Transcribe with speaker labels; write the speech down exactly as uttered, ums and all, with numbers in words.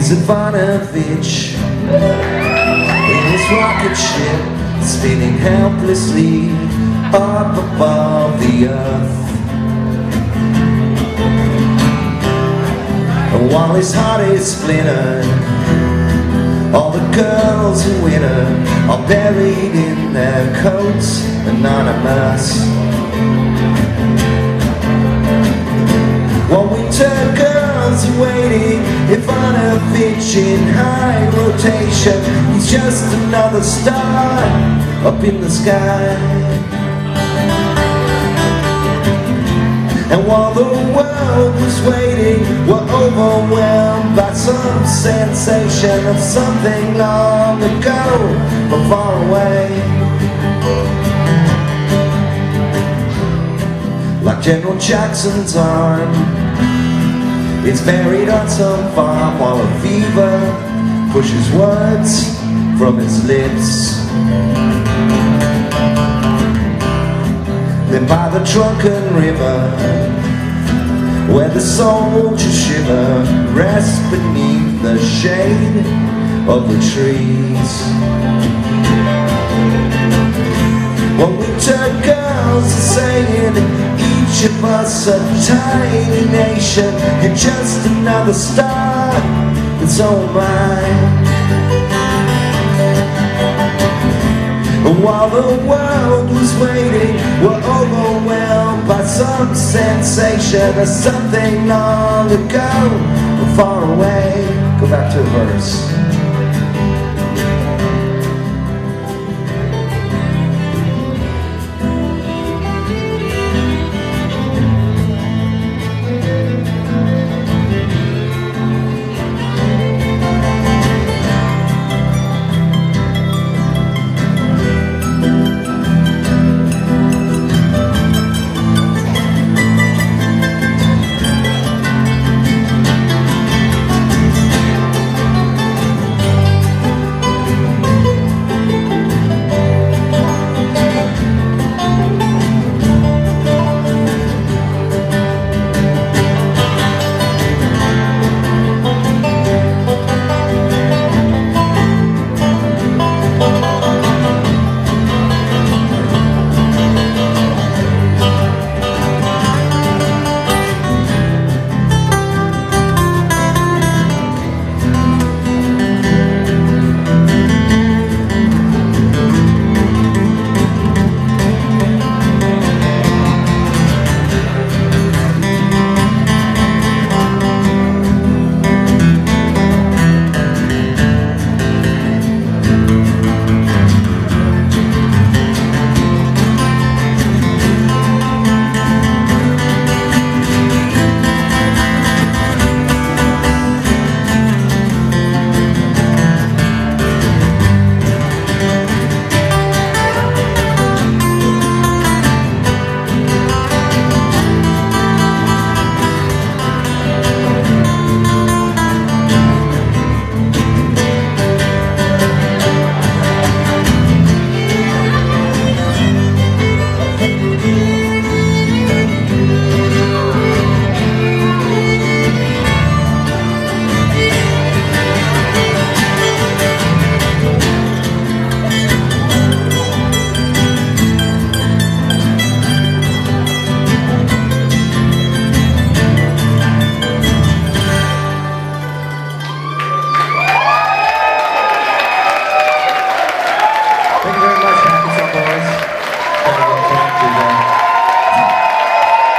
Speaker 1: He's Ivanovich in his rocket ship, spinning helplessly up above the earth. And while his heart is splintered, all the girls who win her are buried in their coats, anonymous. While winter girls are waiting, Ivanovich in high rotation, he's just another star up in the sky. And while the world was waiting, we're overwhelmed by some sensation of something long ago but far away. Like General Jackson's arm, it's buried on some farm, while a fever pushes words from its lips. Then by the drunken river, where the soldiers shiver, rest beneath the shade of the trees. While winter girls are saying, each of us a tiny nation, you're just another star that's all mine. And while the world was waiting, we're overwhelmed by some sensation of something long ago, far away. Go back to the verse.